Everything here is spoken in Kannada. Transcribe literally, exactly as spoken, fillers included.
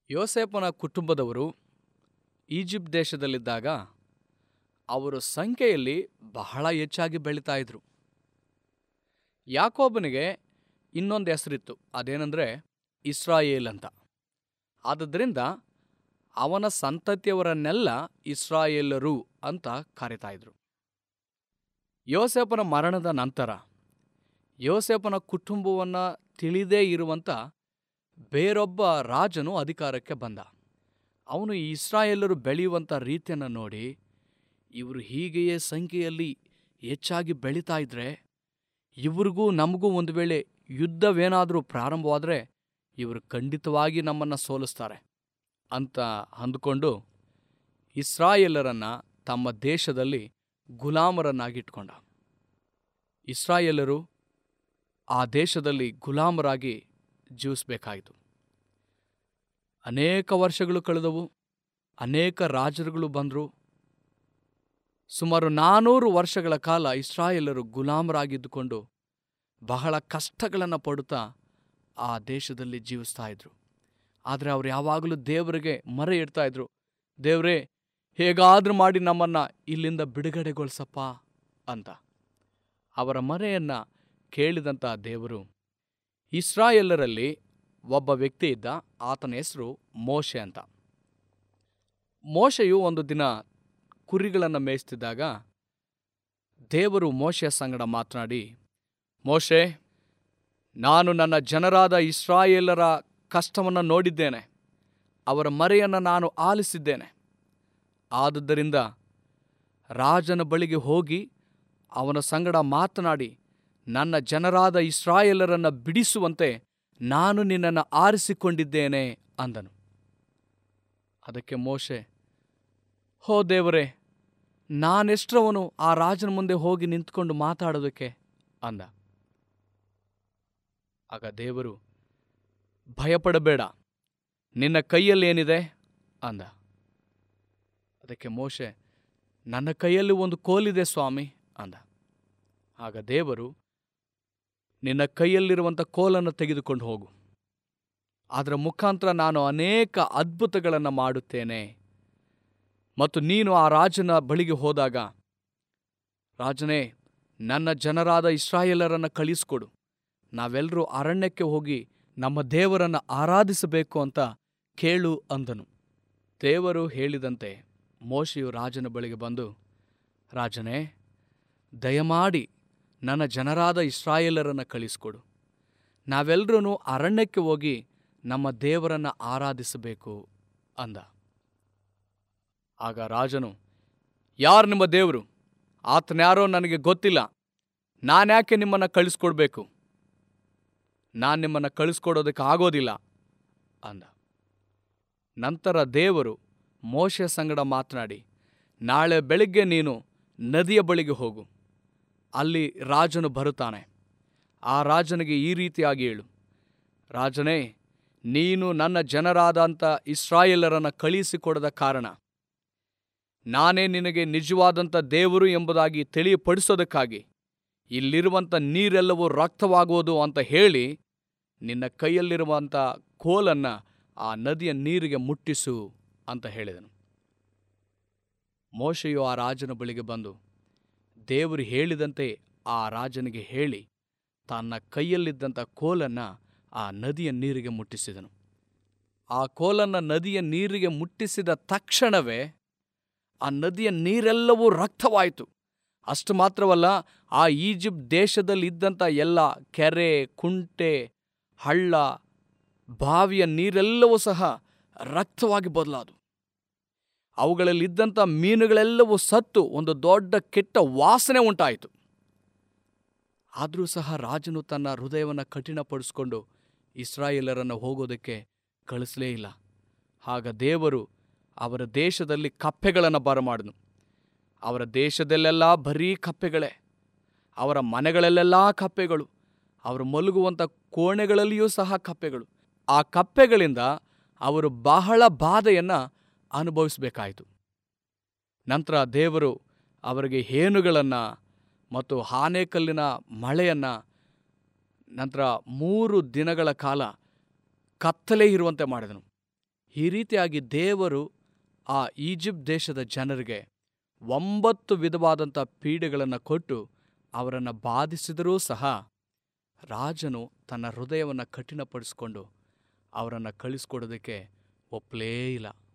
ಯೋಸೇಫನ ಕುಟುಂಬದವರು ಈಜಿಪ್ಟ್ ದೇಶದಲ್ಲಿದ್ದಾಗ ಅವರು ಸಂಖ್ಯೆಯಲ್ಲಿ ಬಹಳ ಹೆಚ್ಚಾಗಿ ಬೆಳೀತಾ ಇದ್ರು. ಯಾಕೋಬನಿಗೆ ಇನ್ನೊಂದು ಹೆಸರಿತ್ತು, ಅದೇನೆಂದರೆ ಇಸ್ರಾಯೇಲ್ ಅಂತ. ಆದುದರಿಂದ ಅವನ ಸಂತತಿಯವರನ್ನೆಲ್ಲ ಇಸ್ರಾಯೇಲರು ಅಂತ ಕರೀತಾ ಇದ್ರು. ಯೋಸೇಫನ ಮರಣದ ನಂತರ ಯೋಸೇಫನ ಕುಟುಂಬವನ್ನು ತಿಳಿದೇ ಇರುವಂಥ ಬೇರೊಬ್ಬ ರಾಜನು ಅಧಿಕಾರಕ್ಕೆ ಬಂದ. ಅವನು ಈ ಇಸ್ರಾಯೇಲರು ಬೆಳೆಯುವಂಥ ರೀತಿಯನ್ನು ನೋಡಿ, ಇವರು ಹೀಗೆಯೇ ಸಂಖ್ಯೆಯಲ್ಲಿ ಹೆಚ್ಚಾಗಿ ಬೆಳೀತಾ ಇದ್ರೆ ಇವ್ರಿಗೂ ನಮಗೂ ಒಂದು ವೇಳೆ ಯುದ್ಧವೇನಾದರೂ ಪ್ರಾರಂಭವಾದರೆ ಇವರು ಖಂಡಿತವಾಗಿ ನಮ್ಮನ್ನು ಸೋಲಿಸ್ತಾರೆ ಅಂತ ಅಂದುಕೊಂಡು ಇಸ್ರಾಯೇಲರನ್ನು ತಮ್ಮ ದೇಶದಲ್ಲಿ ಗುಲಾಮರನ್ನಾಗಿಟ್ಕೊಂಡ. ಇಸ್ರಾಯೇಲರು ಆ ದೇಶದಲ್ಲಿ ಗುಲಾಮರಾಗಿ ಜೀವಿಸಬೇಕಾಯಿತು. ಅನೇಕ ವರ್ಷಗಳು ಕಳೆದವು. ಅನೇಕ ರಾಜರುಗಳು ಬಂದರು. ಸುಮಾರು ನಾನೂರು ವರ್ಷಗಳ ಕಾಲ ಇಸ್ರಾಯೇಲರು ಗುಲಾಮರಾಗಿದ್ದುಕೊಂಡು ಬಹಳ ಕಷ್ಟಗಳನ್ನು ಪಡುತ್ತಾ ಆ ದೇಶದಲ್ಲಿ ಜೀವಿಸ್ತಾ ಇದ್ರು. ಆದರೆ ಅವರು ಯಾವಾಗಲೂ ದೇವರಿಗೆ ಮೊರೆ ಇಡ್ತಾ ಇದ್ರು, ದೇವರೇ ಹೇಗಾದರೂ ಮಾಡಿ ನಮ್ಮನ್ನು ಇಲ್ಲಿಂದ ಬಿಡುಗಡೆಗೊಳಿಸಪ್ಪ ಅಂತ. ಅವರ ಮೊರೆಯನ್ನು ಕೇಳಿದಂಥ ದೇವರು, ಇಸ್ರಾಯೇಲರಲ್ಲಿ ಒಬ್ಬ ವ್ಯಕ್ತಿ ಇದ್ದ, ಆತನ ಹೆಸರು ಮೋಶೆ ಅಂತ. ಮೋಶೆಯು ಒಂದು ದಿನ ಕುರಿಗಳನ್ನು ಮೇಯಿಸ್ತಿದ್ದಾಗ ದೇವರು ಮೋಶೆಯ ಸಂಗಡ ಮಾತನಾಡಿ, ಮೋಶೆ, ನಾನು ನನ್ನ ಜನರಾದ ಇಸ್ರಾಯೇಲರ ಕಷ್ಟವನ್ನು ನೋಡಿದ್ದೇನೆ, ಅವರ ಮೊರೆಯನ್ನು ನಾನು ಆಲಿಸಿದ್ದೇನೆ. ಆದುದರಿಂದ ರಾಜನ ಬಳಿಗೆ ಹೋಗಿ ಅವನ ಸಂಗಡ ಮಾತನಾಡಿ ನನ್ನ ಜನರಾದ ಇಸ್ರಾಯೇಲರನ್ನು ಬಿಡಿಸುವಂತೆ ನಾನು ನಿನ್ನನ್ನು ಆರಿಸಿಕೊಂಡಿದ್ದೇನೆ ಅಂದನು. ಅದಕ್ಕೆ ಮೋಶೆ, ಹೋ ದೇವರೇ, ನಾನೆಷ್ಟರವನು ಆ ರಾಜನ ಮುಂದೆ ಹೋಗಿ ನಿಂತ್ಕೊಂಡು ಮಾತಾಡೋದಕ್ಕೆ ಅಂದ. ಆಗ ದೇವರು, ಭಯಪಡಬೇಡ, ನಿನ್ನ ಕೈಯಲ್ಲೇನಿದೆ ಅಂದ. ಅದಕ್ಕೆ ಮೋಶೆ, ನನ್ನ ಕೈಯಲ್ಲಿ ಒಂದು ಕೋಲಿದೆ ಸ್ವಾಮಿ ಅಂದ. ಆಗ ದೇವರು, ನಿನ್ನ ಕೈಯಲ್ಲಿರುವಂಥ ಕೋಲನ್ನು ತೆಗೆದುಕೊಂಡು ಹೋಗು, ಅದರ ಮುಖಾಂತರ ನಾನು ಅನೇಕ ಅದ್ಭುತಗಳನ್ನು ಮಾಡುತ್ತೇನೆ. ಮತ್ತು ನೀನು ಆ ರಾಜನ ಬಳಿಗೆ ಹೋದಾಗ, ರಾಜನೇ, ನನ್ನ ಜನರಾದ ಇಸ್ರಾಯೇಲರನ್ನು ಕಳಿಸಿಕೊಡು, ನಾವೆಲ್ಲರೂ ಅರಣ್ಯಕ್ಕೆ ಹೋಗಿ ನಮ್ಮ ದೇವರನ್ನು ಆರಾಧಿಸಬೇಕು ಅಂತ ಕೇಳು ಅಂದನು. ದೇವರು ಹೇಳಿದಂತೆ ಮೋಶೆಯು ರಾಜನ ಬಳಿಗೆ ಬಂದು, ರಾಜನೇ, ದಯಮಾಡಿ ನನ್ನ ಜನರಾದ ಇಸ್ರಾಯೇಲರನ್ನು ಕಳಿಸಿಕೊಡು, ನಾವೆಲ್ಲರೂ ಅರಣ್ಯಕ್ಕೆ ಹೋಗಿ ನಮ್ಮ ದೇವರನ್ನು ಆರಾಧಿಸಬೇಕು ಅಂದ. ಆಗ ರಾಜನು, ಯಾರು ನಿಮ್ಮ ದೇವರು? ಆತನ್ಯಾರೋ ನನಗೆ ಗೊತ್ತಿಲ್ಲ, ನಾನ್ಯಾಕೆ ನಿಮ್ಮನ್ನು ಕಳಿಸ್ಕೊಡ್ಬೇಕು? ನಾನು ನಿಮ್ಮನ್ನು ಕಳಿಸ್ಕೊಡೋದಕ್ಕೆ ಆಗೋದಿಲ್ಲ ಅಂದ. ನಂತರ ದೇವರು ಮೋಶೆಯ ಸಂಗಡ ಮಾತನಾಡಿ, ನಾಳೆ ಬೆಳಿಗ್ಗೆ ನೀನು ನದಿಯ ಬಳಿಗೆ ಹೋಗು, ಅಲ್ಲಿ ರಾಜನು ಬರುತ್ತಾನೆ. ಆ ರಾಜನಿಗೆ ಈ ರೀತಿಯಾಗಿ ಹೇಳು, ರಾಜನೇ, ನೀನು ನನ್ನ ಜನರಾದಂಥ ಇಸ್ರಾಯೇಲರನ್ನು ಕಳಿಸಿಕೊಡದ ಕಾರಣ ನಾನೇ ನಿನಗೆ ನಿಜವಾದಂಥ ದೇವರು ಎಂಬುದಾಗಿ ತಿಳಿಯಪಡಿಸೋದಕ್ಕಾಗಿ ಇಲ್ಲಿರುವಂಥ ನೀರೆಲ್ಲವೂ ರಕ್ತವಾಗುವುದು ಅಂತ ಹೇಳಿ ನಿನ್ನ ಕೈಯಲ್ಲಿರುವಂಥ ಕೋಲನ್ನು ಆ ನದಿಯ ನೀರಿಗೆ ಮುಟ್ಟಿಸು ಅಂತ ಹೇಳಿದನು. ಮೋಶೆಯು ಆ ರಾಜನ ಬಳಿಗೆ ಬಂದು ದೇವರು ಹೇಳಿದಂತೆ ಆ ರಾಜನಿಗೆ ಹೇಳಿ ತನ್ನ ಕೈಯಲ್ಲಿದ್ದಂಥ ಕೋಲನ್ನು ಆ ನದಿಯ ನೀರಿಗೆ ಮುಟ್ಟಿಸಿದನು. ಆ ಕೋಲನ್ನು ನದಿಯ ನೀರಿಗೆ ಮುಟ್ಟಿಸಿದ ತಕ್ಷಣವೇ ಆ ನದಿಯ ನೀರೆಲ್ಲವೂ ರಕ್ತವಾಯಿತು. ಅಷ್ಟು ಮಾತ್ರವಲ್ಲ, ಆ ಈಜಿಪ್ಟ್ ದೇಶದಲ್ಲಿದ್ದಂಥ ಎಲ್ಲ ಕೆರೆ, ಕುಂಟೆ, ಹಳ್ಳ, ಬಾವಿಯ ನೀರೆಲ್ಲವೂ ಸಹ ರಕ್ತವಾಗಿ ಬದಲಾದವು. ಅವುಗಳಲ್ಲಿದ್ದಂಥ ಮೀನುಗಳೆಲ್ಲವೂ ಸತ್ತು ಒಂದು ದೊಡ್ಡ ಕೆಟ್ಟ ವಾಸನೆ ಉಂಟಾಯಿತು. ಆದರೂ ಸಹ ರಾಜನು ತನ್ನ ಹೃದಯವನ್ನು ಕಠಿಣಪಡಿಸಿಕೊಂಡು ಇಸ್ರಾಯೇಲರನ್ನು ಹೋಗೋದಕ್ಕೆ ಕಳಿಸಲೇ ಇಲ್ಲ. ಆಗ ದೇವರು ಅವರ ದೇಶದಲ್ಲಿ ಕಪ್ಪೆಗಳನ್ನು ಬರಮಾಡಿದನು. ಅವರ ದೇಶದಲ್ಲೆಲ್ಲ ಬರೀ ಕಪ್ಪೆಗಳೇ, ಅವರ ಮನೆಗಳಲ್ಲೆಲ್ಲ ಕಪ್ಪೆಗಳು, ಅವರು ಮಲಗುವಂಥ ಕೋಣೆಗಳಲ್ಲಿಯೂ ಸಹ ಕಪ್ಪೆಗಳು. ಆ ಕಪ್ಪೆಗಳಿಂದ ಅವರು ಬಹಳ ಬಾಧೆಯನ್ನು ಅನುಭವಿಸಬೇಕಾಯಿತು. ನಂತರ ದೇವರು ಅವರಿಗೆ ಹೇನುಗಳನ್ನು ಮತ್ತು ಆನೆಕಲ್ಲಿನ ಮಳೆಯನ್ನು, ನಂತರ ಮೂರು ದಿನಗಳ ಕಾಲ ಕತ್ತಲೆ ಇರುವಂತೆ ಮಾಡಿದನು. ಈ ರೀತಿಯಾಗಿ ದೇವರು ಆ ಈಜಿಪ್ಟ್ ದೇಶದ ಜನರಿಗೆ ಒಂಬತ್ತು ವಿಧವಾದಂಥ ಪೀಡೆಗಳನ್ನು ಕೊಟ್ಟು ಅವರನ್ನು ಬಾಧಿಸಿದರೂ ಸಹ ರಾಜನು ತನ್ನ ಹೃದಯವನ್ನು ಕಠಿಣಪಡಿಸಿಕೊಂಡು ಅವರನ್ನು ಕಳಿಸ್ಕೊಡೋದಕ್ಕೆ ಒಪ್ಪಲೇ ಇಲ್ಲ.